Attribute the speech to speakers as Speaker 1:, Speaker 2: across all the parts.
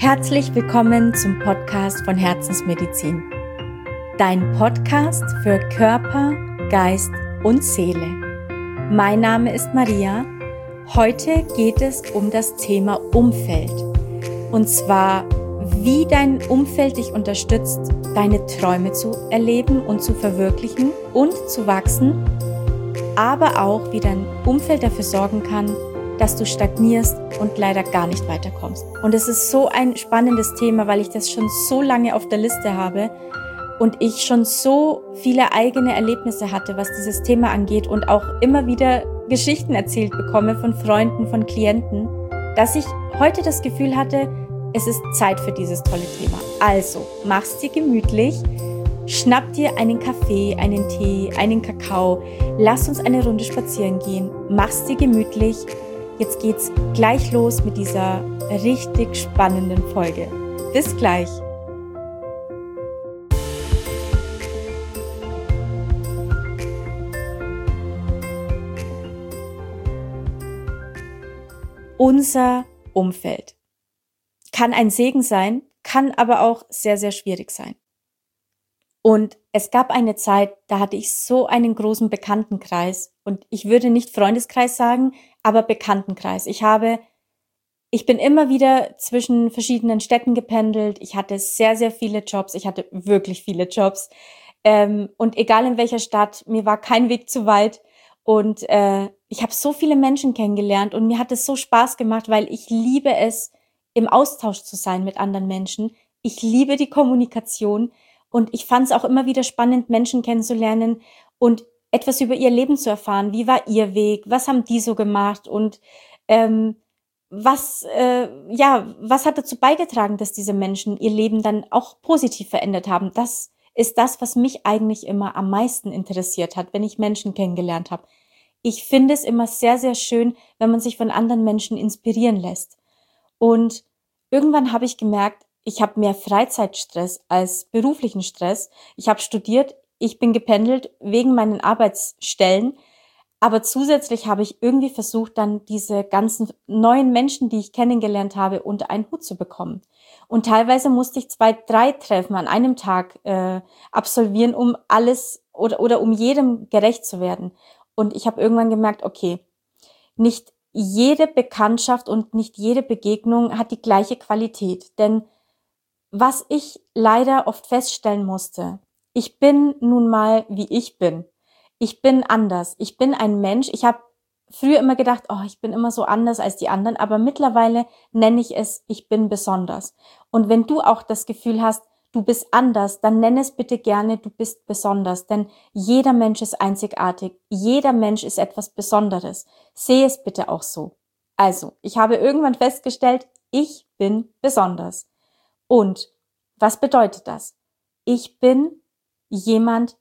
Speaker 1: Herzlich willkommen zum Podcast von Herzensmedizin. Dein Podcast für Körper, Geist und Seele. Mein Name ist Maria. Heute geht es um das Thema Umfeld. Und zwar, wie dein Umfeld dich unterstützt, deine Träume zu erleben und zu verwirklichen und zu wachsen, aber auch, wie dein Umfeld dafür sorgen kann, dass du stagnierst und leider gar nicht weiterkommst. Und es ist so ein spannendes Thema, weil ich das schon so lange auf der Liste habe und ich schon so viele eigene Erlebnisse hatte, was dieses Thema angeht und auch immer wieder Geschichten erzählt bekomme von Freunden, von Klienten, dass ich heute das Gefühl hatte, es ist Zeit für dieses tolle Thema. Also, mach's dir gemütlich, schnapp dir einen Kaffee, einen Tee, einen Kakao, lass uns eine Runde spazieren gehen, mach's dir gemütlich. Jetzt geht's gleich los mit dieser richtig spannenden Folge. Bis gleich! Unser Umfeld kann ein Segen sein, kann aber auch sehr, sehr schwierig sein. Und es gab eine Zeit, da hatte ich so einen großen Bekanntenkreis und ich würde nicht Freundeskreis sagen, aber Bekanntenkreis. Ich bin immer wieder zwischen verschiedenen Städten gependelt. Ich hatte sehr, sehr viele Jobs. Ich hatte wirklich viele Jobs. Und egal in welcher Stadt, mir war kein Weg zu weit. Und ich habe so viele Menschen kennengelernt und mir hat es so Spaß gemacht, weil ich liebe es, im Austausch zu sein mit anderen Menschen. Ich liebe die Kommunikation. Und ich fand es auch immer wieder spannend, Menschen kennenzulernen und etwas über ihr Leben zu erfahren. Wie war ihr Weg? Was haben die so gemacht? Und was hat dazu beigetragen, dass diese Menschen ihr Leben dann auch positiv verändert haben? Das ist das, was mich eigentlich immer am meisten interessiert hat, wenn ich Menschen kennengelernt habe. Ich finde es immer sehr, sehr schön, wenn man sich von anderen Menschen inspirieren lässt. Und irgendwann habe ich gemerkt, ich habe mehr Freizeitstress als beruflichen Stress. Ich habe studiert, ich bin gependelt wegen meinen Arbeitsstellen. Aber zusätzlich habe ich irgendwie versucht, dann diese ganzen neuen Menschen, die ich kennengelernt habe, unter einen Hut zu bekommen. Und teilweise musste ich 2, 3 Treffen an einem Tag absolvieren, um alles oder um jedem gerecht zu werden. Und ich habe irgendwann gemerkt, okay, nicht jede Bekanntschaft und nicht jede Begegnung hat die gleiche Qualität. Denn was ich leider oft feststellen musste, ich bin nun mal, wie ich bin. Ich bin anders. Ich bin ein Mensch. Ich habe früher immer gedacht, oh, ich bin immer so anders als die anderen, aber mittlerweile nenne ich es, ich bin besonders. Und wenn du auch das Gefühl hast, du bist anders, dann nenne es bitte gerne, du bist besonders, denn jeder Mensch ist einzigartig. Jeder Mensch ist etwas Besonderes. Sehe es bitte auch so. Also, ich habe irgendwann festgestellt, ich bin besonders. Und was bedeutet das? Ich bin jemand,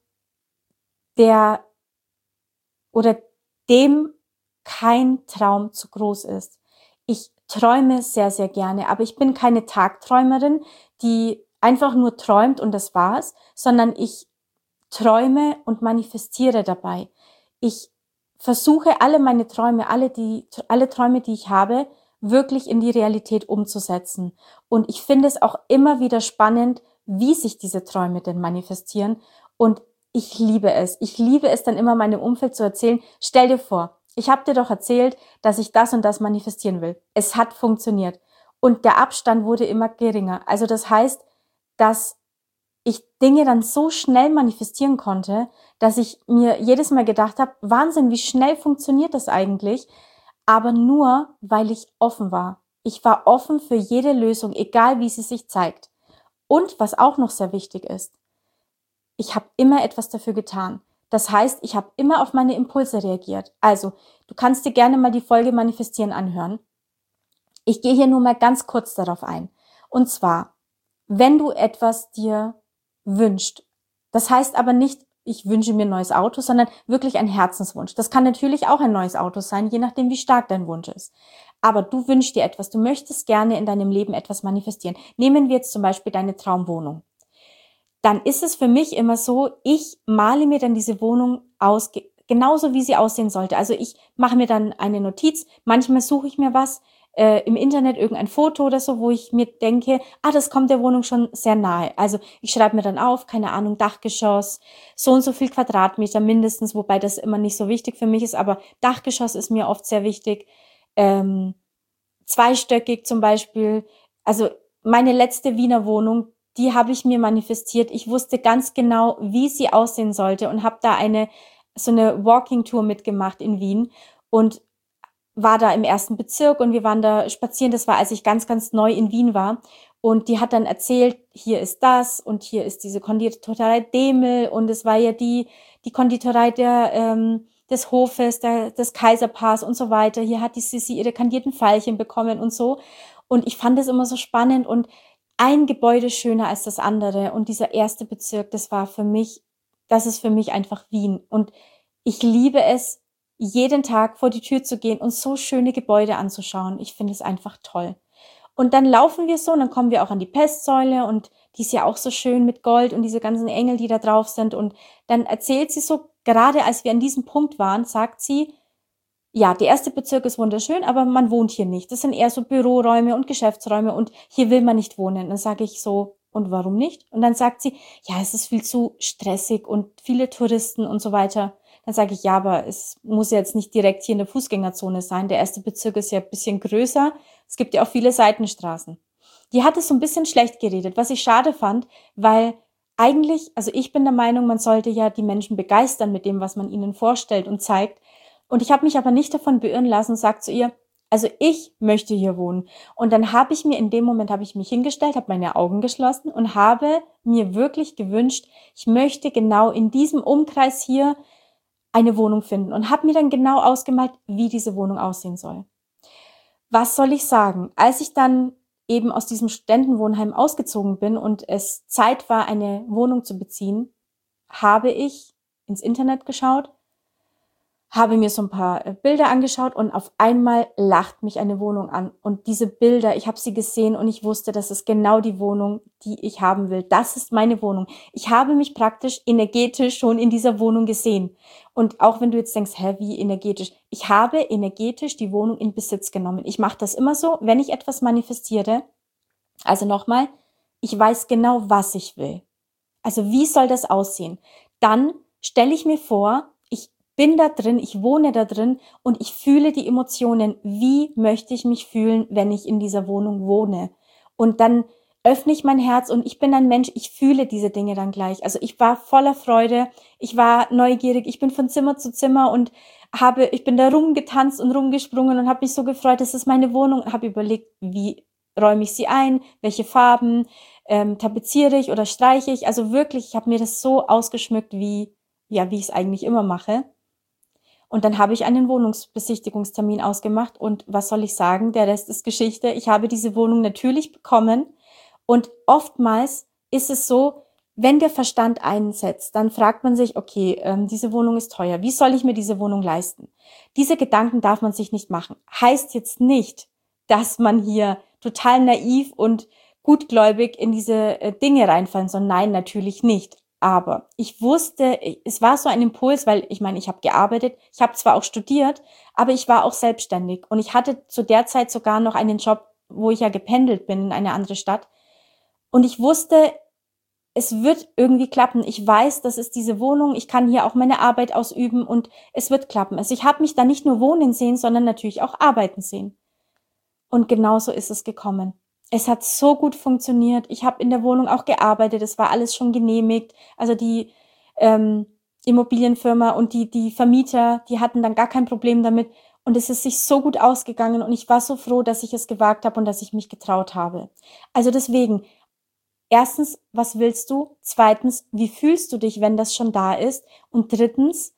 Speaker 1: der oder dem kein Traum zu groß ist. Ich träume sehr, sehr gerne, aber ich bin keine Tagträumerin, die einfach nur träumt und das war's, sondern ich träume und manifestiere dabei. Ich versuche alle meine Träume, alle Träume, die ich habe, wirklich in die Realität umzusetzen. Und ich finde es auch immer wieder spannend, wie sich diese Träume denn manifestieren. Und ich liebe es. Ich liebe es dann immer meinem Umfeld zu erzählen. Stell dir vor, ich habe dir doch erzählt, dass ich das und das manifestieren will. Es hat funktioniert. Und der Abstand wurde immer geringer. Also das heißt, dass ich Dinge dann so schnell manifestieren konnte, dass ich mir jedes Mal gedacht habe, Wahnsinn, wie schnell funktioniert das eigentlich? Aber nur, weil ich offen war. Ich war offen für jede Lösung, egal wie sie sich zeigt. Und was auch noch sehr wichtig ist, ich habe immer etwas dafür getan. Das heißt, ich habe immer auf meine Impulse reagiert. Also, du kannst dir gerne mal die Folge Manifestieren anhören. Ich gehe hier nur mal ganz kurz darauf ein. Und zwar, wenn du etwas dir wünschst, das heißt aber nicht, ich wünsche mir ein neues Auto, sondern wirklich ein Herzenswunsch. Das kann natürlich auch ein neues Auto sein, je nachdem, wie stark dein Wunsch ist. Aber du wünschst dir etwas, du möchtest gerne in deinem Leben etwas manifestieren. Nehmen wir jetzt zum Beispiel deine Traumwohnung. Dann ist es für mich immer so, ich male mir dann diese Wohnung aus, genauso wie sie aussehen sollte. Also ich mache mir dann eine Notiz, manchmal suche ich mir was, im Internet irgendein Foto oder so, wo ich mir denke, das kommt der Wohnung schon sehr nahe. Also ich schreibe mir dann auf, keine Ahnung, Dachgeschoss, so und so viel Quadratmeter mindestens, wobei das immer nicht so wichtig für mich ist, aber Dachgeschoss ist mir oft sehr wichtig. Zweistöckig zum Beispiel. Also meine letzte Wiener Wohnung, die habe ich mir manifestiert. Ich wusste ganz genau, wie sie aussehen sollte und habe da so eine Walking-Tour mitgemacht in Wien und war da im 1. Bezirk und wir waren da spazieren. Das war, als ich ganz, ganz neu in Wien war. Und die hat dann erzählt, hier ist das und hier ist diese Konditorei Demel und es war ja die Konditorei des Hofes, des Kaiserpaars und so weiter. Hier hat die Sissi ihre kandierten Veilchen bekommen und so. Und ich fand es immer so spannend und ein Gebäude schöner als das andere. Und dieser 1. Bezirk, das ist für mich einfach Wien. Und ich liebe es, jeden Tag vor die Tür zu gehen und so schöne Gebäude anzuschauen. Ich finde es einfach toll. Und dann laufen wir so und dann kommen wir auch an die Pestsäule und die ist ja auch so schön mit Gold und diese ganzen Engel, die da drauf sind. Und dann erzählt sie so, gerade als wir an diesem Punkt waren, sagt sie, ja, der 1. Bezirk ist wunderschön, aber man wohnt hier nicht. Das sind eher so Büroräume und Geschäftsräume und hier will man nicht wohnen. Dann sage ich so, und warum nicht? Und dann sagt sie, ja, es ist viel zu stressig und viele Touristen und so weiter. Dann sage ich, ja, aber es muss ja jetzt nicht direkt hier in der Fußgängerzone sein. Der 1. Bezirk ist ja ein bisschen größer. Es gibt ja auch viele Seitenstraßen. Die hat es so ein bisschen schlecht geredet, was ich schade fand, weil eigentlich, also ich bin der Meinung, man sollte ja die Menschen begeistern mit dem, was man ihnen vorstellt und zeigt. Und ich habe mich aber nicht davon beirren lassen und sage zu ihr, also ich möchte hier wohnen. Und dann habe ich mir in dem Moment, habe ich mich hingestellt, habe meine Augen geschlossen und habe mir wirklich gewünscht, ich möchte genau in diesem Umkreis hier eine Wohnung finden und habe mir dann genau ausgemalt, wie diese Wohnung aussehen soll. Was soll ich sagen? Als ich dann eben aus diesem Studentenwohnheim ausgezogen bin und es Zeit war, eine Wohnung zu beziehen, habe ich ins Internet geschaut, habe mir so ein paar Bilder angeschaut und auf einmal lacht mich eine Wohnung an. Und diese Bilder, ich habe sie gesehen und ich wusste, das ist genau die Wohnung, die ich haben will. Das ist meine Wohnung. Ich habe mich praktisch energetisch schon in dieser Wohnung gesehen. Und auch wenn du jetzt denkst, wie energetisch? Ich habe energetisch die Wohnung in Besitz genommen. Ich mache das immer so, wenn ich etwas manifestiere. Also nochmal, ich weiß genau, was ich will. Also wie soll das aussehen? Dann stelle ich mir vor, ich bin da drin, ich wohne da drin und ich fühle die Emotionen. Wie möchte ich mich fühlen, wenn ich in dieser Wohnung wohne? Und dann öffne ich mein Herz und ich bin ein Mensch, ich fühle diese Dinge dann gleich. Also ich war voller Freude, ich war neugierig, ich bin von Zimmer zu Zimmer und ich bin da rumgetanzt und rumgesprungen und habe mich so gefreut, das ist meine Wohnung und habe überlegt, wie räume ich sie ein, welche Farben, tapeziere ich oder streiche ich. Also wirklich, ich habe mir das so ausgeschmückt, wie ich es eigentlich immer mache. Und dann habe ich einen Wohnungsbesichtigungstermin ausgemacht und was soll ich sagen, der Rest ist Geschichte. Ich habe diese Wohnung natürlich bekommen und oftmals ist es so, wenn der Verstand einsetzt, dann fragt man sich, okay, diese Wohnung ist teuer, wie soll ich mir diese Wohnung leisten? Diese Gedanken darf man sich nicht machen. Heißt jetzt nicht, dass man hier total naiv und gutgläubig in diese Dinge reinfallen soll. Nein, natürlich nicht. Aber ich wusste, es war so ein Impuls, weil ich meine, ich habe gearbeitet, ich habe zwar auch studiert, aber ich war auch selbstständig und ich hatte zu der Zeit sogar noch einen Job, wo ich ja gependelt bin in eine andere Stadt. Und ich wusste, es wird irgendwie klappen. Ich weiß, das ist diese Wohnung, ich kann hier auch meine Arbeit ausüben und es wird klappen. Also ich habe mich da nicht nur wohnen sehen, sondern natürlich auch arbeiten sehen. Und genauso ist es gekommen. Es hat so gut funktioniert. Ich habe in der Wohnung auch gearbeitet. Es war alles schon genehmigt. Also die Immobilienfirma und die Vermieter, die hatten dann gar kein Problem damit. Und es ist sich so gut ausgegangen. Und ich war so froh, dass ich es gewagt habe und dass ich mich getraut habe. Also deswegen, erstens, was willst du? Zweitens, wie fühlst du dich, wenn das schon da ist? Und drittens,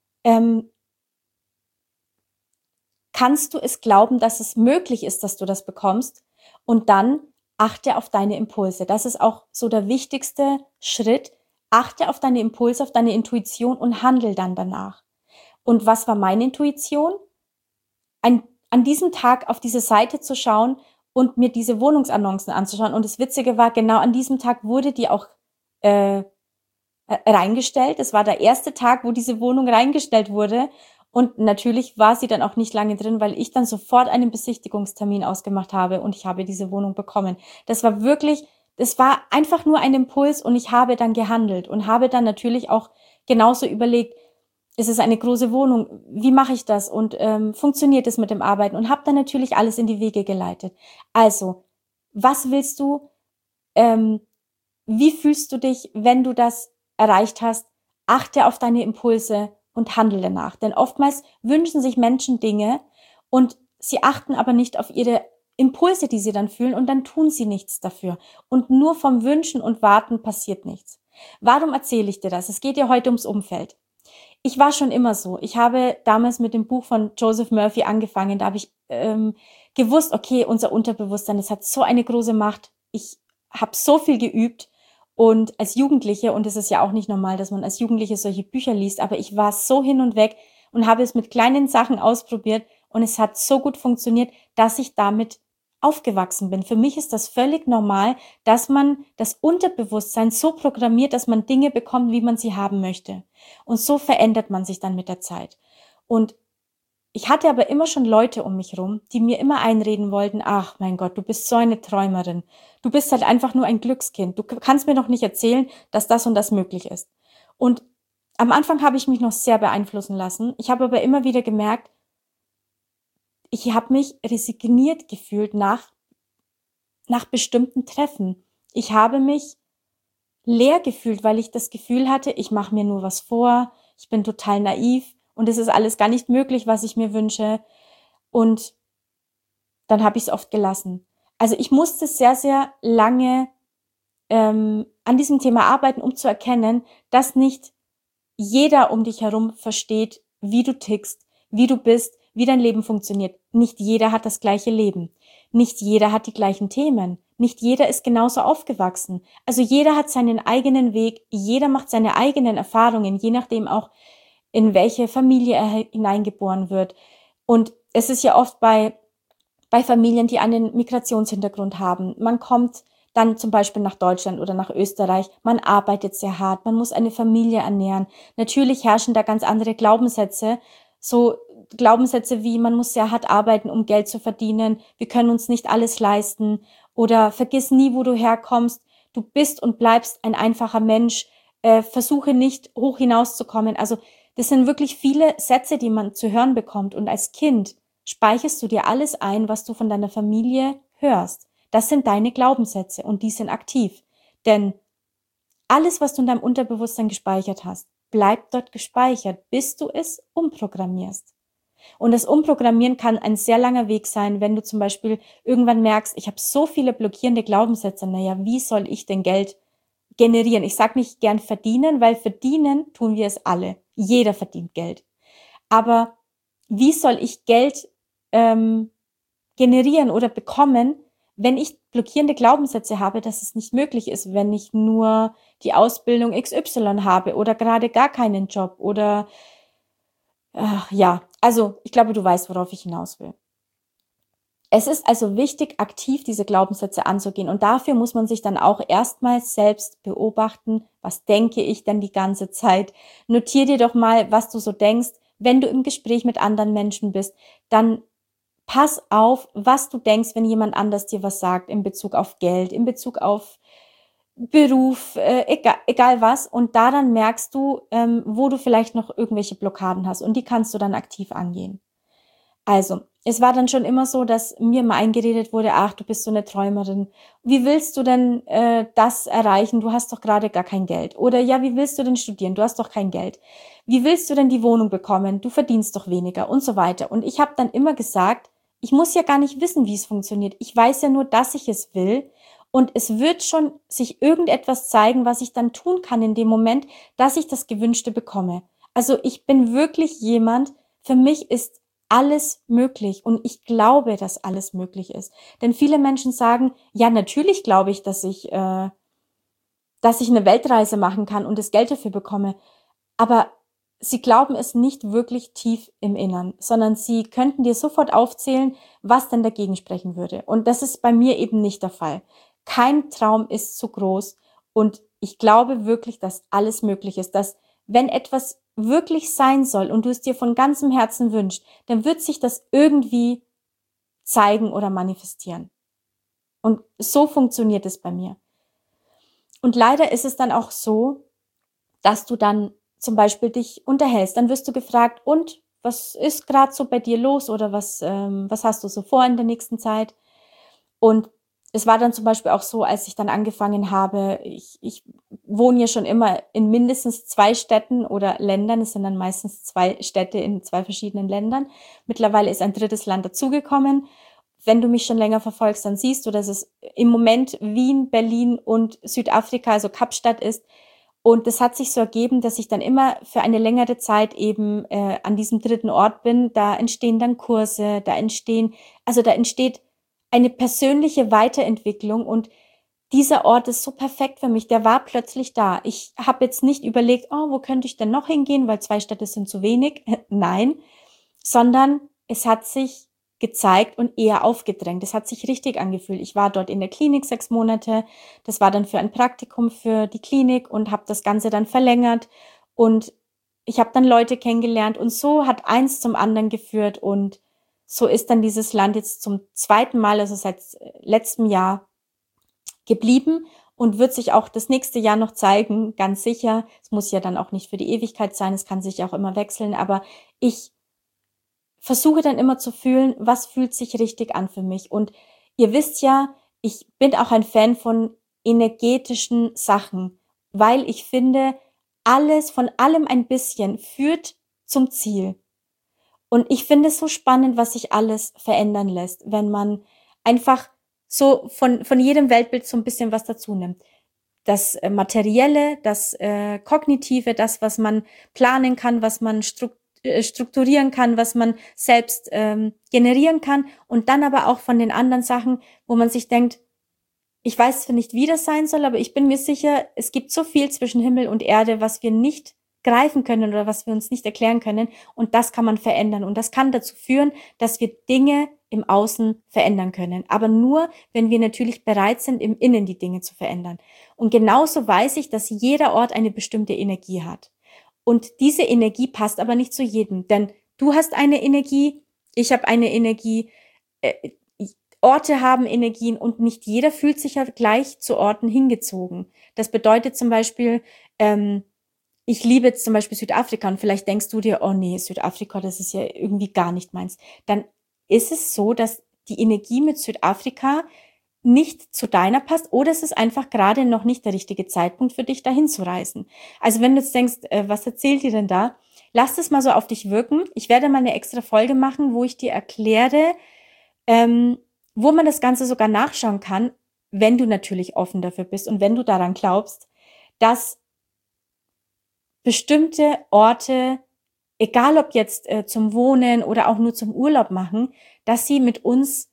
Speaker 1: kannst du es glauben, dass es möglich ist, dass du das bekommst? Und dann achte auf deine Impulse. Das ist auch so der wichtigste Schritt. Achte auf deine Impulse, auf deine Intuition und handel dann danach. Und was war meine Intuition? An diesem Tag auf diese Seite zu schauen und mir diese Wohnungsannoncen anzuschauen. Und das Witzige war, genau an diesem Tag wurde die auch reingestellt. Es war der erste Tag, wo diese Wohnung reingestellt wurde. Und natürlich war sie dann auch nicht lange drin, weil ich dann sofort einen Besichtigungstermin ausgemacht habe und ich habe diese Wohnung bekommen. Das war einfach nur ein Impuls und ich habe dann gehandelt und habe dann natürlich auch genauso überlegt, ist es eine große Wohnung, wie mache ich das und funktioniert es mit dem Arbeiten und habe dann natürlich alles in die Wege geleitet. Also, was willst du? Ähm, Wie fühlst du dich, wenn du das erreicht hast? Achte auf deine Impulse und handle danach. Denn oftmals wünschen sich Menschen Dinge und sie achten aber nicht auf ihre Impulse, die sie dann fühlen und dann tun sie nichts dafür. Und nur vom Wünschen und Warten passiert nichts. Warum erzähle ich dir das? Es geht ja heute ums Umfeld. Ich war schon immer so. Ich habe damals mit dem Buch von Joseph Murphy angefangen. Da habe ich gewusst, okay, unser Unterbewusstsein, das hat so eine große Macht. Ich habe so viel geübt und als Jugendliche, und es ist ja auch nicht normal, dass man als Jugendliche solche Bücher liest, aber ich war so hin und weg und habe es mit kleinen Sachen ausprobiert und es hat so gut funktioniert, dass ich damit aufgewachsen bin. Für mich ist das völlig normal, dass man das Unterbewusstsein so programmiert, dass man Dinge bekommt, wie man sie haben möchte. Und so verändert man sich dann mit der Zeit. Und ich hatte aber immer schon Leute um mich rum, die mir immer einreden wollten, ach mein Gott, du bist so eine Träumerin. Du bist halt einfach nur ein Glückskind. Du kannst mir doch nicht erzählen, dass das und das möglich ist. Und am Anfang habe ich mich noch sehr beeinflussen lassen. Ich habe aber immer wieder gemerkt, ich habe mich resigniert gefühlt nach bestimmten Treffen. Ich habe mich leer gefühlt, weil ich das Gefühl hatte, ich mache mir nur was vor, ich bin total naiv und es ist alles gar nicht möglich, was ich mir wünsche. Und dann habe ich es oft gelassen. Also ich musste sehr, sehr lange an diesem Thema arbeiten, um zu erkennen, dass nicht jeder um dich herum versteht, wie du tickst, wie du bist, wie dein Leben funktioniert. Nicht jeder hat das gleiche Leben. Nicht jeder hat die gleichen Themen. Nicht jeder ist genauso aufgewachsen. Also jeder hat seinen eigenen Weg, jeder macht seine eigenen Erfahrungen, je nachdem auch, in welche Familie er hineingeboren wird. Und es ist ja oft bei Familien, die einen Migrationshintergrund haben. Man kommt dann zum Beispiel nach Deutschland oder nach Österreich. Man arbeitet sehr hart, man muss eine Familie ernähren. Natürlich herrschen da ganz andere Glaubenssätze. So Glaubenssätze wie, man muss sehr hart arbeiten, um Geld zu verdienen. Wir können uns nicht alles leisten. Oder vergiss nie, wo du herkommst. Du bist und bleibst ein einfacher Mensch. Versuche nicht, hoch hinauszukommen. Also das sind wirklich viele Sätze, die man zu hören bekommt. Und als Kind speicherst du dir alles ein, was du von deiner Familie hörst. Das sind deine Glaubenssätze und die sind aktiv. Denn alles, was du in deinem Unterbewusstsein gespeichert hast, bleibt dort gespeichert, bis du es umprogrammierst. Und das Umprogrammieren kann ein sehr langer Weg sein, wenn du zum Beispiel irgendwann merkst, ich habe so viele blockierende Glaubenssätze, naja, wie soll ich denn Geld generieren? Ich sage nicht gern verdienen, weil verdienen tun wir es alle. Jeder verdient Geld. Aber wie soll ich Geld generieren oder bekommen, wenn ich blockierende Glaubenssätze habe, dass es nicht möglich ist, wenn ich nur die Ausbildung XY habe oder gerade gar keinen Job oder ja, also ich glaube, du weißt, worauf ich hinaus will. Es ist also wichtig, aktiv diese Glaubenssätze anzugehen und dafür muss man sich dann auch erstmals selbst beobachten, was denke ich denn die ganze Zeit? Notier dir doch mal, was du so denkst, wenn du im Gespräch mit anderen Menschen bist, dann pass auf, was du denkst, wenn jemand anders dir was sagt in Bezug auf Geld, in Bezug auf Beruf, egal was. Und daran merkst du, wo du vielleicht noch irgendwelche Blockaden hast. Und die kannst du dann aktiv angehen. Also, es war dann schon immer so, dass mir mal eingeredet wurde, ach, du bist so eine Träumerin. Wie willst du denn das erreichen? Du hast doch gerade gar kein Geld. Oder ja, wie willst du denn studieren? Du hast doch kein Geld. Wie willst du denn die Wohnung bekommen? Du verdienst doch weniger und so weiter. Und ich habe dann immer gesagt, ich muss ja gar nicht wissen, wie es funktioniert. Ich weiß ja nur, dass ich es will. Und es wird schon sich irgendetwas zeigen, was ich dann tun kann in dem Moment, dass ich das Gewünschte bekomme. Also ich bin wirklich jemand, für mich ist alles möglich und ich glaube, dass alles möglich ist. Denn viele Menschen sagen, ja, natürlich glaube ich, dass ich eine Weltreise machen kann und das Geld dafür bekomme. Aber sie glauben es nicht wirklich tief im Innern, sondern sie könnten dir sofort aufzählen, was denn dagegen sprechen würde. Und das ist bei mir eben nicht der Fall. Kein Traum ist zu groß und ich glaube wirklich, dass alles möglich ist, dass wenn etwas wirklich sein soll und du es dir von ganzem Herzen wünschst, dann wird sich das irgendwie zeigen oder manifestieren. Und so funktioniert es bei mir. Und leider ist es dann auch so, dass du dann zum Beispiel dich unterhältst. Dann wirst du gefragt, und was ist gerade so bei dir los oder was hast du so vor in der nächsten Zeit? Und es war dann zum Beispiel auch so, als ich dann angefangen habe, ich wohne ja schon immer in mindestens 2 Städten oder Ländern. Es sind dann meistens 2 Städte in 2 verschiedenen Ländern. Mittlerweile ist ein 3. Land dazugekommen. Wenn du mich schon länger verfolgst, dann siehst du, dass es im Moment Wien, Berlin und Südafrika, also Kapstadt ist. Und das hat sich so ergeben, dass ich dann immer für eine längere Zeit eben an diesem 3. Ort bin. Da entstehen dann Kurse, da entsteht eine persönliche Weiterentwicklung und dieser Ort ist so perfekt für mich. Der war plötzlich da. Ich habe jetzt nicht überlegt, oh, wo könnte ich denn noch hingehen, weil 2 Städte sind zu wenig. Nein, sondern es hat sich gezeigt und eher aufgedrängt. Es hat sich richtig angefühlt. Ich war dort in der Klinik 6 Monate. Das war dann für ein Praktikum für die Klinik und habe das Ganze dann verlängert. Und ich habe dann Leute kennengelernt und so hat eins zum anderen geführt. Und so ist dann dieses Land jetzt zum 2. Mal, also seit letztem Jahr, geblieben und wird sich auch das nächste Jahr noch zeigen, ganz sicher. Es muss ja dann auch nicht für die Ewigkeit sein, es kann sich auch immer wechseln, aber ich versuche dann immer zu fühlen, was fühlt sich richtig an für mich. Und ihr wisst ja, ich bin auch ein Fan von energetischen Sachen, weil ich finde, alles, von allem ein bisschen führt zum Ziel. Und ich finde es so spannend, was sich alles verändern lässt, wenn man einfach so von jedem Weltbild so ein bisschen was dazu nimmt. Das Materielle, das Kognitive, das, was man planen kann, was man strukturieren kann, was man selbst generieren kann und dann aber auch von den anderen Sachen, wo man sich denkt, ich weiß zwar nicht, wie das sein soll, aber ich bin mir sicher, es gibt so viel zwischen Himmel und Erde, was wir nicht greifen können oder was wir uns nicht erklären können. Und das kann man verändern. Und das kann dazu führen, dass wir Dinge im Außen verändern können. Aber nur, wenn wir natürlich bereit sind, im Innen die Dinge zu verändern. Und genauso weiß ich, dass jeder Ort eine bestimmte Energie hat. Und diese Energie passt aber nicht zu jedem. Denn du hast eine Energie, ich habe eine Energie, Orte haben Energien und nicht jeder fühlt sich ja gleich zu Orten hingezogen. Das bedeutet zum Beispiel, ich liebe jetzt zum Beispiel Südafrika und vielleicht denkst du dir, oh nee, Südafrika, das ist ja irgendwie gar nicht meins. Dann ist es so, dass die Energie mit Südafrika nicht zu deiner passt oder es ist einfach gerade noch nicht der richtige Zeitpunkt für dich, dahin zu reisen. Also wenn du jetzt denkst, was erzählt ihr denn da? Lass das mal so auf dich wirken. Ich werde mal eine extra Folge machen, wo ich dir erkläre, wo man das Ganze sogar nachschauen kann, wenn du natürlich offen dafür bist und wenn du daran glaubst, dass bestimmte Orte, egal ob jetzt zum Wohnen oder auch nur zum Urlaub machen, dass sie mit uns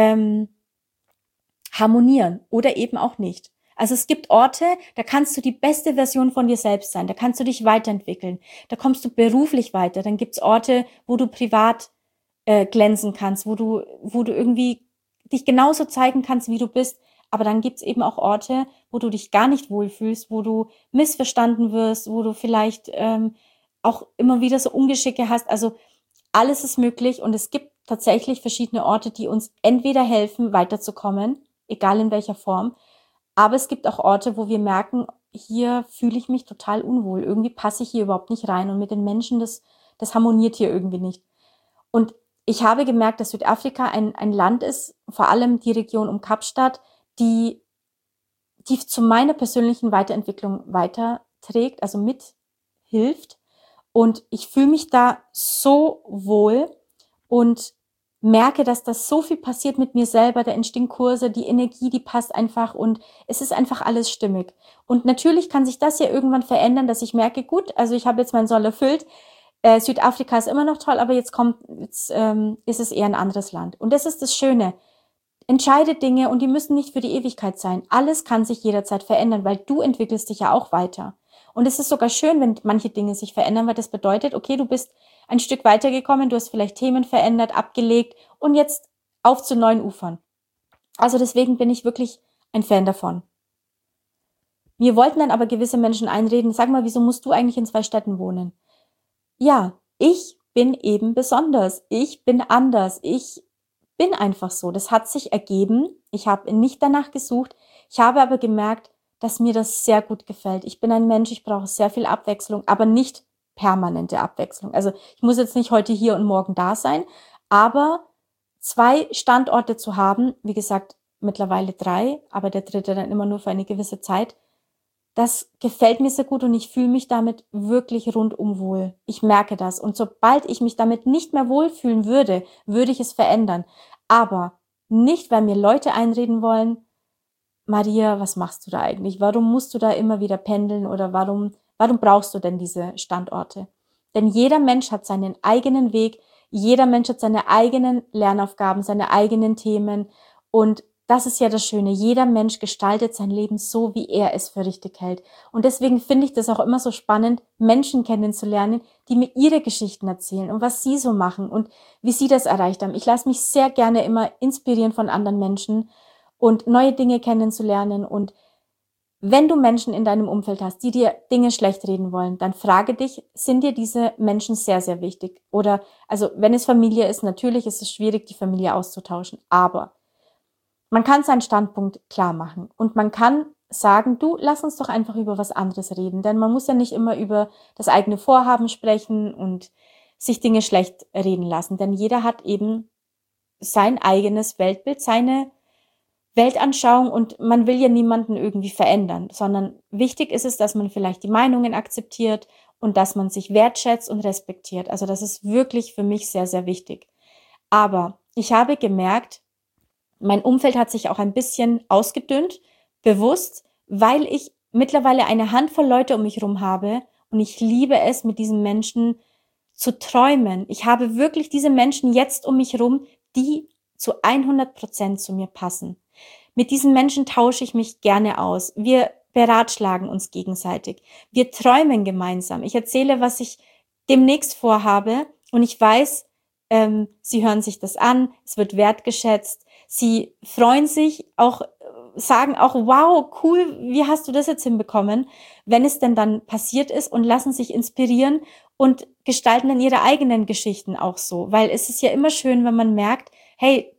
Speaker 1: harmonieren oder eben auch nicht. Also es gibt Orte, da kannst du die beste Version von dir selbst sein, da kannst du dich weiterentwickeln, da kommst du beruflich weiter, dann gibt's Orte, wo du privat glänzen kannst, wo du irgendwie dich genauso zeigen kannst, wie du bist, aber dann gibt's eben auch Orte, wo du dich gar nicht wohlfühlst, wo du missverstanden wirst, wo du vielleicht auch immer wieder so Ungeschicke hast. Also alles ist möglich und es gibt tatsächlich verschiedene Orte, die uns entweder helfen, weiterzukommen, egal in welcher Form, aber es gibt auch Orte, wo wir merken, hier fühle ich mich total unwohl, irgendwie passe ich hier überhaupt nicht rein und mit den Menschen, das harmoniert hier irgendwie nicht. Und ich habe gemerkt, dass Südafrika ein Land ist, vor allem die Region um Kapstadt, die zu meiner persönlichen Weiterentwicklung weiterträgt, also mithilft. Und ich fühle mich da so wohl und merke, dass das so viel passiert mit mir selber, da entstehen Kurse, die Energie, die passt einfach und es ist einfach alles stimmig. Und natürlich kann sich das ja irgendwann verändern, dass ich merke, gut, also ich habe jetzt meinen Soll erfüllt, Südafrika ist immer noch toll, aber jetzt ist es eher ein anderes Land. Und das ist das Schöne. Entscheide Dinge und die müssen nicht für die Ewigkeit sein. Alles kann sich jederzeit verändern, weil du entwickelst dich ja auch weiter. Und es ist sogar schön, wenn manche Dinge sich verändern, weil das bedeutet, okay, du bist ein Stück weitergekommen, du hast vielleicht Themen verändert, abgelegt und jetzt auf zu neuen Ufern. Also deswegen bin ich wirklich ein Fan davon. Mir wollten dann aber gewisse Menschen einreden, sag mal, wieso musst du eigentlich in 2 Städten wohnen? ja, ich bin eben besonders, ich bin anders, ich bin einfach so. Das hat sich ergeben. Ich habe nicht danach gesucht. Ich habe aber gemerkt, dass mir das sehr gut gefällt. Ich bin ein Mensch, ich brauche sehr viel Abwechslung, aber nicht permanente Abwechslung. Also ich muss jetzt nicht heute hier und morgen da sein, aber 2 Standorte zu haben, wie gesagt, mittlerweile 3, aber der dritte dann immer nur für eine gewisse Zeit, das gefällt mir sehr gut und ich fühle mich damit wirklich rundum wohl. Ich merke das. Und sobald ich mich damit nicht mehr wohlfühlen würde, würde ich es verändern. Aber nicht, weil mir Leute einreden wollen, Maria, was machst du da eigentlich? Warum musst du da immer wieder pendeln oder warum brauchst du denn diese Standorte? Denn jeder Mensch hat seinen eigenen Weg, jeder Mensch hat seine eigenen Lernaufgaben, seine eigenen Themen und das ist ja das Schöne. Jeder Mensch gestaltet sein Leben so, wie er es für richtig hält. Und deswegen finde ich das auch immer so spannend, Menschen kennenzulernen, die mir ihre Geschichten erzählen und was sie so machen und wie sie das erreicht haben. Ich lasse mich sehr gerne immer inspirieren von anderen Menschen und neue Dinge kennenzulernen. Und wenn du Menschen in deinem Umfeld hast, die dir Dinge schlecht reden wollen, dann frage dich, sind dir diese Menschen sehr, sehr wichtig? Oder, also wenn es Familie ist, natürlich ist es schwierig, die Familie auszutauschen, aber man kann seinen Standpunkt klar machen und man kann sagen, du, lass uns doch einfach über was anderes reden, denn man muss ja nicht immer über das eigene Vorhaben sprechen und sich Dinge schlecht reden lassen, denn jeder hat eben sein eigenes Weltbild, seine Weltanschauung und man will ja niemanden irgendwie verändern, sondern wichtig ist es, dass man vielleicht die Meinungen akzeptiert und dass man sich wertschätzt und respektiert. Also das ist wirklich für mich sehr, sehr wichtig. Aber ich habe gemerkt, mein Umfeld hat sich auch ein bisschen ausgedünnt, bewusst, weil ich mittlerweile eine Handvoll Leute um mich herum habe und ich liebe es, mit diesen Menschen zu träumen. Ich habe wirklich diese Menschen jetzt um mich herum, die zu 100% zu mir passen. Mit diesen Menschen tausche ich mich gerne aus. Wir beratschlagen uns gegenseitig. Wir träumen gemeinsam. Ich erzähle, was ich demnächst vorhabe und ich weiß, sie hören sich das an, es wird wertgeschätzt, sie freuen sich auch, sagen auch, wow, cool, wie hast du das jetzt hinbekommen, wenn es denn dann passiert ist und lassen sich inspirieren und gestalten dann ihre eigenen Geschichten auch so, weil es ist ja immer schön, wenn man merkt, hey,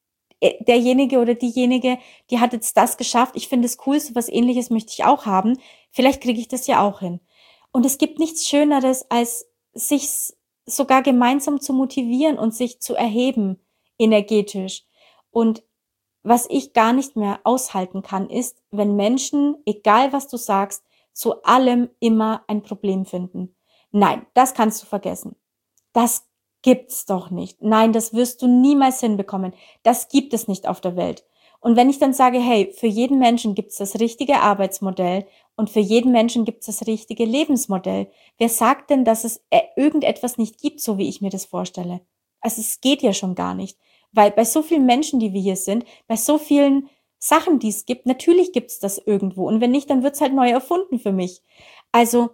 Speaker 1: derjenige oder diejenige, die hat jetzt das geschafft, ich finde es cool, so was Ähnliches möchte ich auch haben, vielleicht kriege ich das ja auch hin. Und es gibt nichts Schöneres, als sich sogar gemeinsam zu motivieren und sich zu erheben, energetisch. Und was ich gar nicht mehr aushalten kann, ist, wenn Menschen, egal was du sagst, zu allem immer ein Problem finden. Nein, das kannst du vergessen. Das gibt's doch nicht. Nein, das wirst du niemals hinbekommen. Das gibt es nicht auf der Welt. Und wenn ich dann sage, hey, für jeden Menschen gibt's das richtige Arbeitsmodell und für jeden Menschen gibt's das richtige Lebensmodell. Wer sagt denn, dass es irgendetwas nicht gibt, so wie ich mir das vorstelle? Also es geht ja schon gar nicht. Weil bei so vielen Menschen, die wir hier sind, bei so vielen Sachen, die es gibt, natürlich gibt's das irgendwo. Und wenn nicht, dann wird's halt neu erfunden für mich. Also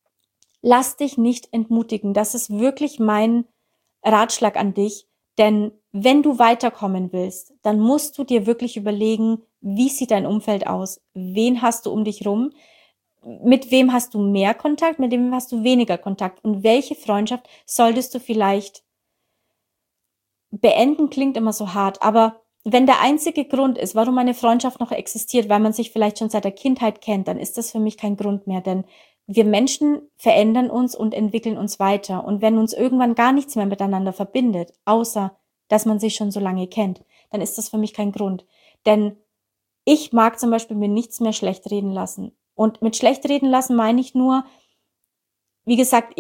Speaker 1: lass dich nicht entmutigen. Das ist wirklich mein Ratschlag an dich. Denn wenn du weiterkommen willst, dann musst du dir wirklich überlegen, wie sieht dein Umfeld aus? Wen hast du um dich rum? Mit wem hast du mehr Kontakt? Mit wem hast du weniger Kontakt? Und welche Freundschaft solltest du vielleicht beenden? Klingt immer so hart, aber wenn der einzige Grund ist, warum eine Freundschaft noch existiert, weil man sich vielleicht schon seit der Kindheit kennt, dann ist das für mich kein Grund mehr, denn wir Menschen verändern uns und entwickeln uns weiter. Und wenn uns irgendwann gar nichts mehr miteinander verbindet, außer dass man sich schon so lange kennt, dann ist das für mich kein Grund. Denn ich mag zum Beispiel mir nichts mehr schlecht reden lassen. Und mit schlecht reden lassen meine ich nur, wie gesagt,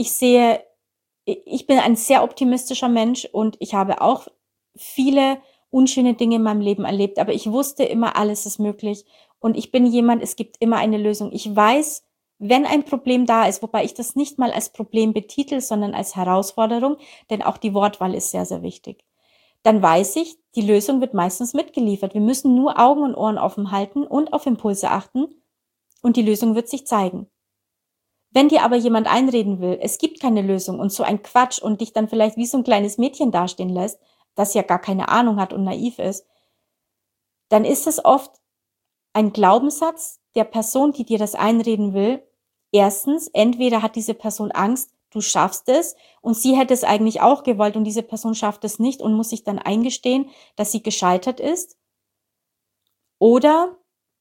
Speaker 1: ich bin ein sehr optimistischer Mensch und ich habe auch viele unschöne Dinge in meinem Leben erlebt, aber ich wusste immer, alles ist möglich. Und ich bin jemand, es gibt immer eine Lösung. Ich weiß, wenn ein Problem da ist, wobei ich das nicht mal als Problem betitel, sondern als Herausforderung, denn auch die Wortwahl ist sehr, sehr wichtig. Dann weiß ich, die Lösung wird meistens mitgeliefert. Wir müssen nur Augen und Ohren offen halten und auf Impulse achten und die Lösung wird sich zeigen. Wenn dir aber jemand einreden will, es gibt keine Lösung und so ein Quatsch und dich dann vielleicht wie so ein kleines Mädchen dastehen lässt, das ja gar keine Ahnung hat und naiv ist, dann ist es oft ein Glaubenssatz der Person, die dir das einreden will. Erstens, entweder hat diese Person Angst, du schaffst es und sie hätte es eigentlich auch gewollt und diese Person schafft es nicht und muss sich dann eingestehen, dass sie gescheitert ist. Oder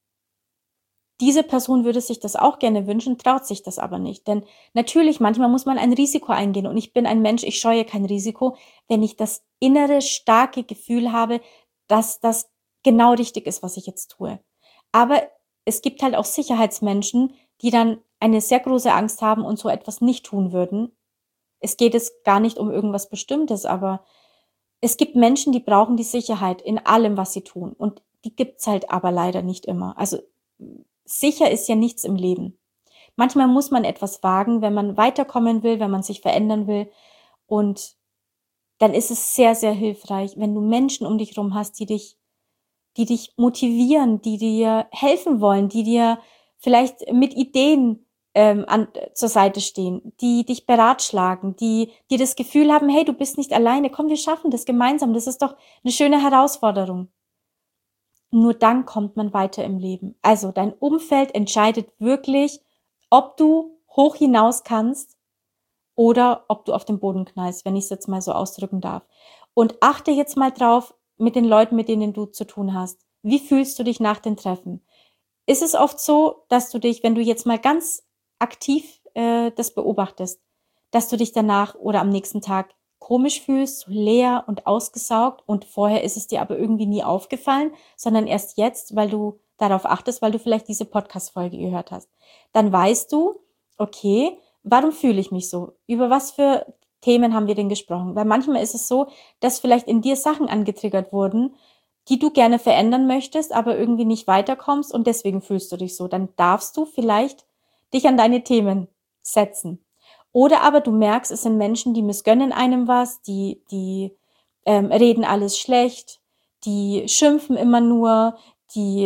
Speaker 1: diese Person würde sich das auch gerne wünschen, traut sich das aber nicht. Denn natürlich, manchmal muss man ein Risiko eingehen und ich bin ein Mensch, ich scheue kein Risiko, wenn ich das innere, starke Gefühl habe, dass das genau richtig ist, was ich jetzt tue. Aber es gibt halt auch Sicherheitsmenschen, die dann eine sehr große Angst haben und so etwas nicht tun würden. Es geht jetzt gar nicht um irgendwas Bestimmtes, aber es gibt Menschen, die brauchen die Sicherheit in allem, was sie tun. Und die gibt's halt aber leider nicht immer. Also sicher ist ja nichts im Leben. Manchmal muss man etwas wagen, wenn man weiterkommen will, wenn man sich verändern will. Und dann ist es sehr, sehr hilfreich, wenn du Menschen um dich herum hast, die dich motivieren, die dir helfen wollen, die dir vielleicht mit Ideen zur Seite stehen, die dich beratschlagen, die dir das Gefühl haben, hey, du bist nicht alleine, komm, wir schaffen das gemeinsam, das ist doch eine schöne Herausforderung. Nur dann kommt man weiter im Leben. Also dein Umfeld entscheidet wirklich, ob du hoch hinaus kannst oder ob du auf den Boden knallst, wenn ich es jetzt mal so ausdrücken darf. Und achte jetzt mal drauf mit den Leuten, mit denen du zu tun hast. Wie fühlst du dich nach den Treffen? Ist es oft so, dass du dich, wenn du jetzt mal ganz aktiv das beobachtest, dass du dich danach oder am nächsten Tag komisch fühlst, so leer und ausgesaugt und vorher ist es dir aber irgendwie nie aufgefallen, sondern erst jetzt, weil du darauf achtest, weil du vielleicht diese Podcast-Folge gehört hast. Dann weißt du, okay, warum fühle ich mich so? Über was für Themen haben wir denn gesprochen? Weil manchmal ist es so, dass vielleicht in dir Sachen angetriggert wurden, die du gerne verändern möchtest, aber irgendwie nicht weiterkommst und deswegen fühlst du dich so. Dann darfst du vielleicht dich an deine Themen setzen. Oder aber du merkst, es sind Menschen, die missgönnen einem was, die reden alles schlecht, die schimpfen immer nur, die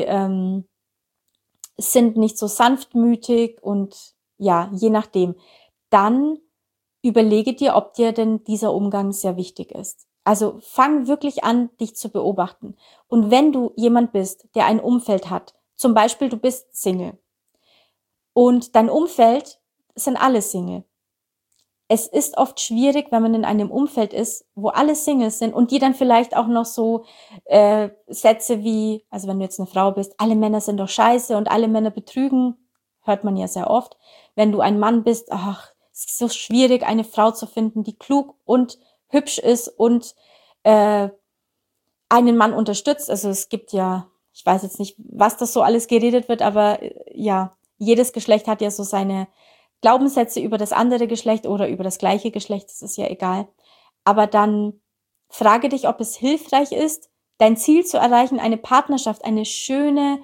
Speaker 1: sind nicht so sanftmütig und ja, je nachdem. Dann überlege dir, ob dir denn dieser Umgang sehr wichtig ist. Also fang wirklich an, dich zu beobachten. Und wenn du jemand bist, der ein Umfeld hat, zum Beispiel du bist Single und dein Umfeld sind alle Single. Es ist oft schwierig, wenn man in einem Umfeld ist, wo alle Singles sind und die dann vielleicht auch noch so Sätze wie, also wenn du jetzt eine Frau bist, alle Männer sind doch scheiße und alle Männer betrügen, hört man ja sehr oft. Wenn du ein Mann bist, ach, es ist so schwierig, eine Frau zu finden, die klug und hübsch ist und einen Mann unterstützt. Also es gibt ja, ich weiß jetzt nicht, was das so alles geredet wird, aber ja, jedes Geschlecht hat ja so seine Glaubenssätze über das andere Geschlecht oder über das gleiche Geschlecht, das ist ja egal. Aber dann frage dich, ob es hilfreich ist, dein Ziel zu erreichen, eine Partnerschaft, eine schöne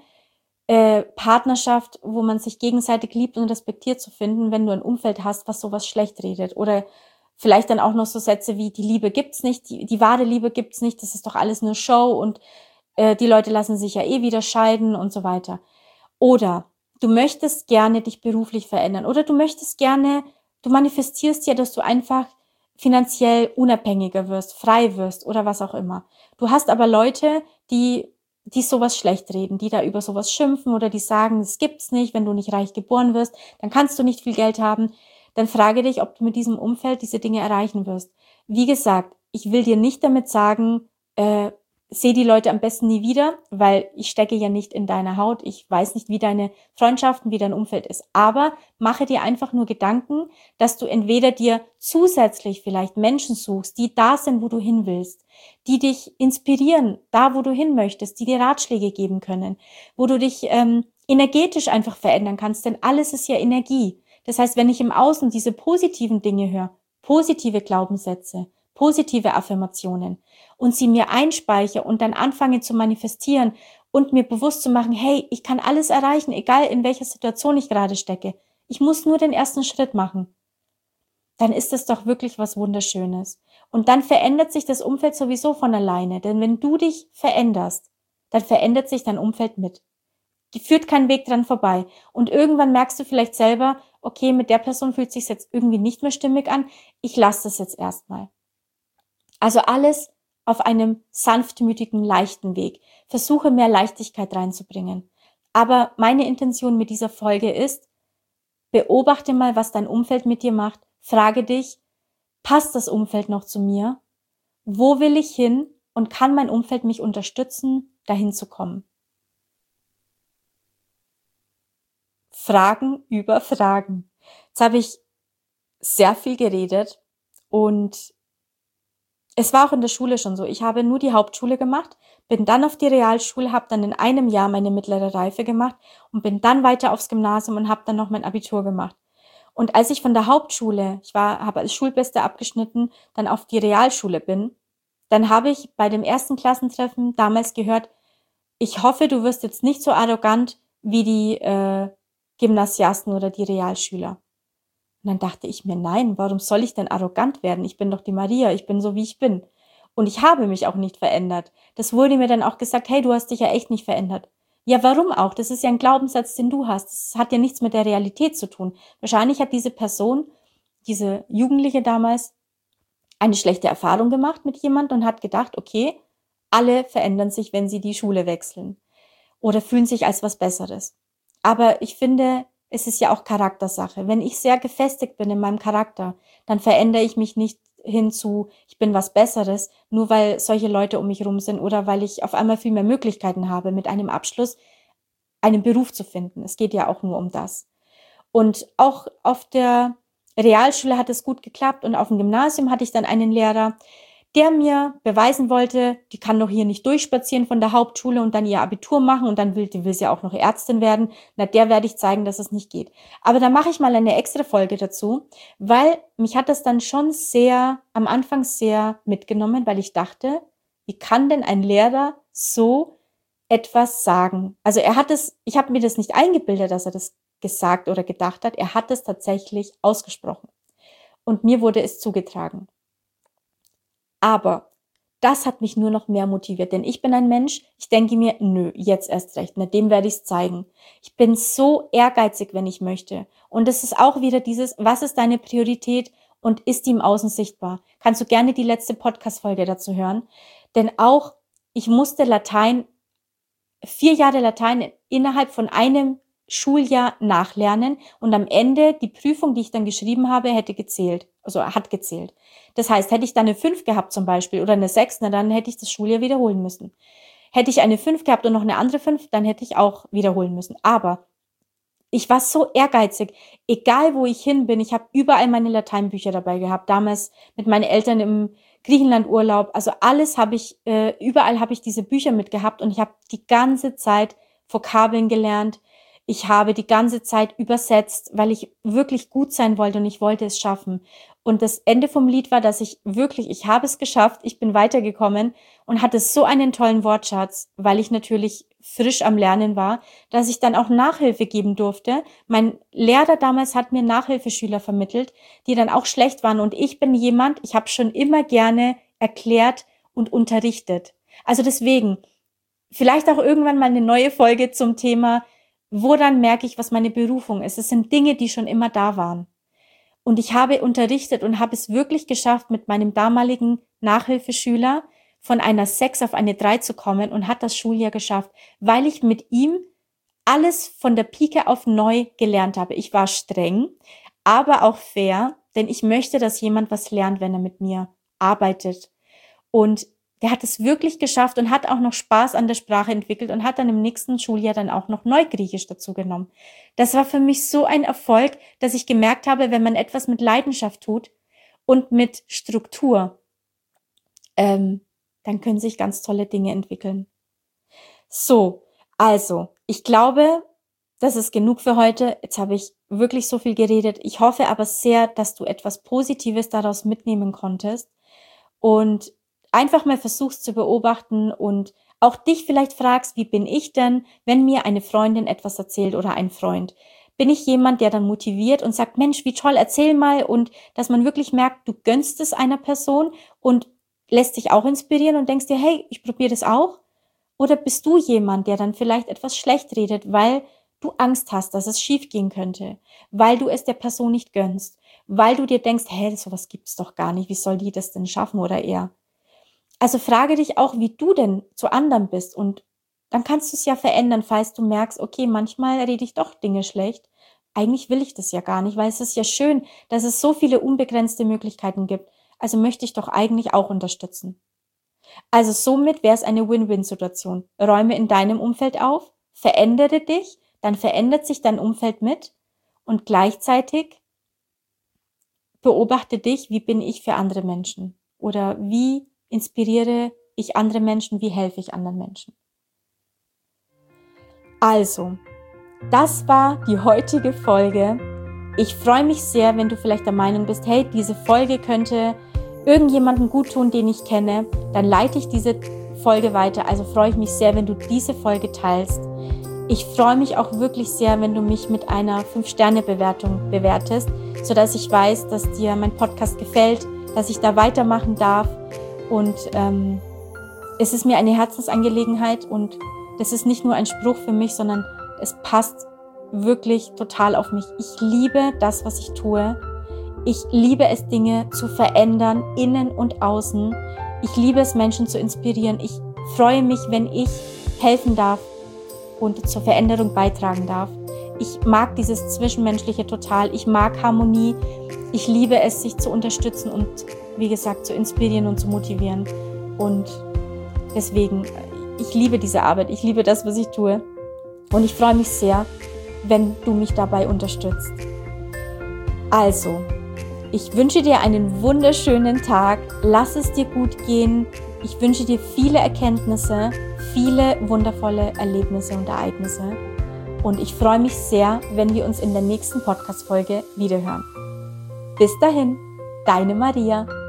Speaker 1: Partnerschaft, wo man sich gegenseitig liebt und respektiert zu finden, wenn du ein Umfeld hast, was sowas schlecht redet. Oder vielleicht dann auch noch so Sätze wie, die Liebe gibt's nicht, die wahre Liebe gibt's nicht, das ist doch alles nur Show und die Leute lassen sich ja eh wieder scheiden und so weiter. Oder du möchtest gerne dich beruflich verändern oder du manifestierst ja, dass du einfach finanziell unabhängiger wirst, frei wirst oder was auch immer. Du hast aber Leute, die sowas schlecht reden, die da über sowas schimpfen oder die sagen, es gibt's nicht, wenn du nicht reich geboren wirst, dann kannst du nicht viel Geld haben. Dann frage dich, ob du mit diesem Umfeld diese Dinge erreichen wirst. Wie gesagt, ich will dir nicht damit sagen, seh die Leute am besten nie wieder, weil ich stecke ja nicht in deiner Haut. Ich weiß nicht, wie deine Freundschaften, wie dein Umfeld ist. Aber mache dir einfach nur Gedanken, dass du entweder dir zusätzlich vielleicht Menschen suchst, die da sind, wo du hin willst, die dich inspirieren, da, wo du hin möchtest, die dir Ratschläge geben können, wo du dich energetisch einfach verändern kannst, denn alles ist ja Energie. Das heißt, wenn ich im Außen diese positiven Dinge höre, positive Glaubenssätze, positive Affirmationen und sie mir einspeichere und dann anfange zu manifestieren und mir bewusst zu machen, hey, ich kann alles erreichen, egal in welcher Situation ich gerade stecke. Ich muss nur den ersten Schritt machen. Dann ist das doch wirklich was Wunderschönes. Und dann verändert sich das Umfeld sowieso von alleine, denn wenn du dich veränderst, dann verändert sich dein Umfeld mit. Die führt kein Weg dran vorbei. Und irgendwann merkst du vielleicht selber, okay, mit der Person fühlt es sich jetzt irgendwie nicht mehr stimmig an, ich lasse das jetzt erstmal. Also alles auf einem sanftmütigen, leichten Weg. Versuche mehr Leichtigkeit reinzubringen. Aber meine Intention mit dieser Folge ist, beobachte mal, was dein Umfeld mit dir macht. Frage dich, passt das Umfeld noch zu mir? Wo will ich hin? Und kann mein Umfeld mich unterstützen, dahin zu kommen? Fragen über Fragen. Jetzt habe ich sehr viel geredet und es war auch in der Schule schon so. Ich habe nur die Hauptschule gemacht, bin dann auf die Realschule, habe dann in einem Jahr meine mittlere Reife gemacht und bin dann weiter aufs Gymnasium und habe dann noch mein Abitur gemacht. Und als ich von der Hauptschule, habe als Schulbeste abgeschnitten, dann auf die Realschule bin, dann habe ich bei dem ersten Klassentreffen damals gehört, ich hoffe, du wirst jetzt nicht so arrogant wie die Gymnasiasten oder die Realschüler. Und dann dachte ich mir, nein, warum soll ich denn arrogant werden? Ich bin doch die Maria, ich bin so, wie ich bin. Und ich habe mich auch nicht verändert. Das wurde mir dann auch gesagt, hey, du hast dich ja echt nicht verändert. Ja, warum auch? Das ist ja ein Glaubenssatz, den du hast. Das hat ja nichts mit der Realität zu tun. Wahrscheinlich hat diese Person, diese Jugendliche damals, eine schlechte Erfahrung gemacht mit jemand und hat gedacht, okay, alle verändern sich, wenn sie die Schule wechseln oder fühlen sich als was Besseres. Aber ich finde, es ist ja auch Charaktersache. Wenn ich sehr gefestigt bin in meinem Charakter, dann verändere ich mich nicht hinzu, ich bin was Besseres, nur weil solche Leute um mich rum sind oder weil ich auf einmal viel mehr Möglichkeiten habe, mit einem Abschluss einen Beruf zu finden. Es geht ja auch nur um das. Und auch auf der Realschule hat es gut geklappt und auf dem Gymnasium hatte ich dann einen Lehrer, der mir beweisen wollte, die kann doch hier nicht durchspazieren von der Hauptschule und dann ihr Abitur machen und dann will sie auch noch Ärztin werden. Na, der werde ich zeigen, dass es nicht geht. Aber da mache ich mal eine extra Folge dazu, weil mich hat das dann schon am Anfang sehr mitgenommen, weil ich dachte, wie kann denn ein Lehrer so etwas sagen? Also ich habe mir das nicht eingebildet, dass er das gesagt oder gedacht hat. Er hat es tatsächlich ausgesprochen. Und mir wurde es zugetragen. Aber das hat mich nur noch mehr motiviert, denn ich bin ein Mensch, ich denke mir, nö, jetzt erst recht, dem werde ich es zeigen. Ich bin so ehrgeizig, wenn ich möchte. Und es ist auch wieder dieses, was ist deine Priorität und ist die im Außen sichtbar? Kannst du gerne die letzte Podcast-Folge dazu hören? Denn auch, ich musste 4 Jahre Latein innerhalb von einem Schuljahr nachlernen und am Ende die Prüfung, die ich dann geschrieben habe, hat gezählt. Das heißt, hätte ich dann eine 5 gehabt zum Beispiel oder eine 6, dann hätte ich das Schuljahr wiederholen müssen. Hätte ich eine 5 gehabt und noch eine andere 5, dann hätte ich auch wiederholen müssen. Aber ich war so ehrgeizig, egal wo ich hin bin, ich habe überall meine Lateinbücher dabei gehabt, damals mit meinen Eltern im Griechenlandurlaub, also überall habe ich diese Bücher mitgehabt und ich habe die ganze Zeit Vokabeln gelernt. Ich habe die ganze Zeit übersetzt, weil ich wirklich gut sein wollte und ich wollte es schaffen. Und das Ende vom Lied war, dass ich habe es geschafft, ich bin weitergekommen und hatte so einen tollen Wortschatz, weil ich natürlich frisch am Lernen war, dass ich dann auch Nachhilfe geben durfte. Mein Lehrer damals hat mir Nachhilfeschüler vermittelt, die dann auch schlecht waren. Und ich bin jemand, ich habe schon immer gerne erklärt und unterrichtet. Also deswegen, vielleicht auch irgendwann mal eine neue Folge zum Thema, woran merke ich, was meine Berufung ist. Es sind Dinge, die schon immer da waren. Und ich habe unterrichtet und habe es wirklich geschafft, mit meinem damaligen Nachhilfeschüler von einer 6 auf eine 3 zu kommen und hat das Schuljahr geschafft, weil ich mit ihm alles von der Pike auf neu gelernt habe. Ich war streng, aber auch fair, denn ich möchte, dass jemand was lernt, wenn er mit mir arbeitet. Und der hat es wirklich geschafft und hat auch noch Spaß an der Sprache entwickelt und hat dann im nächsten Schuljahr dann auch noch Neugriechisch dazu genommen. Das war für mich so ein Erfolg, dass ich gemerkt habe, wenn man etwas mit Leidenschaft tut und mit Struktur, dann können sich ganz tolle Dinge entwickeln. So, also, ich glaube, das ist genug für heute. Jetzt habe ich wirklich so viel geredet. Ich hoffe aber sehr, dass du etwas Positives daraus mitnehmen konntest und einfach mal versuchst zu beobachten und auch dich vielleicht fragst, wie bin ich denn, wenn mir eine Freundin etwas erzählt oder ein Freund? Bin ich jemand, der dann motiviert und sagt, Mensch, wie toll, erzähl mal, und dass man wirklich merkt, du gönnst es einer Person und lässt dich auch inspirieren und denkst dir, hey, ich probiere das auch? Oder bist du jemand, der dann vielleicht etwas schlecht redet, weil du Angst hast, dass es schiefgehen könnte, weil du es der Person nicht gönnst, weil du dir denkst, hey, sowas gibt's doch gar nicht, wie soll die das denn schaffen oder er? Also frage dich auch, wie du denn zu anderen bist, und dann kannst du es ja verändern, falls du merkst, okay, manchmal rede ich doch Dinge schlecht, eigentlich will ich das ja gar nicht, weil es ist ja schön, dass es so viele unbegrenzte Möglichkeiten gibt. Also möchte ich doch eigentlich auch unterstützen. Also somit wäre es eine Win-Win-Situation. Räume in deinem Umfeld auf, verändere dich, dann verändert sich dein Umfeld mit und gleichzeitig beobachte dich, wie bin ich für andere Menschen oder wie inspiriere ich andere Menschen, wie helfe ich anderen Menschen. Also, das war die heutige Folge. Ich freue mich sehr, wenn du vielleicht der Meinung bist, hey, diese Folge könnte irgendjemandem gut tun, den ich kenne, dann leite ich diese Folge weiter. Also freue ich mich sehr, wenn du diese Folge teilst. Ich freue mich auch wirklich sehr, wenn du mich mit einer 5-Sterne-Bewertung bewertest, sodass ich weiß, dass dir mein Podcast gefällt, dass ich da weitermachen darf. Und es ist mir eine Herzensangelegenheit und das ist nicht nur ein Spruch für mich, sondern es passt wirklich total auf mich. Ich liebe das, was ich tue. Ich liebe es, Dinge zu verändern, innen und außen. Ich liebe es, Menschen zu inspirieren. Ich freue mich, wenn ich helfen darf und zur Veränderung beitragen darf. Ich mag dieses Zwischenmenschliche total. Ich mag Harmonie. Ich liebe es, sich zu unterstützen und, wie gesagt, zu inspirieren und zu motivieren. Und deswegen, ich liebe diese Arbeit. Ich liebe das, was ich tue. Und ich freue mich sehr, wenn du mich dabei unterstützt. Also, ich wünsche dir einen wunderschönen Tag. Lass es dir gut gehen. Ich wünsche dir viele Erkenntnisse, viele wundervolle Erlebnisse und Ereignisse. Und ich freue mich sehr, wenn wir uns in der nächsten Podcast-Folge wiederhören. Bis dahin, deine Maria.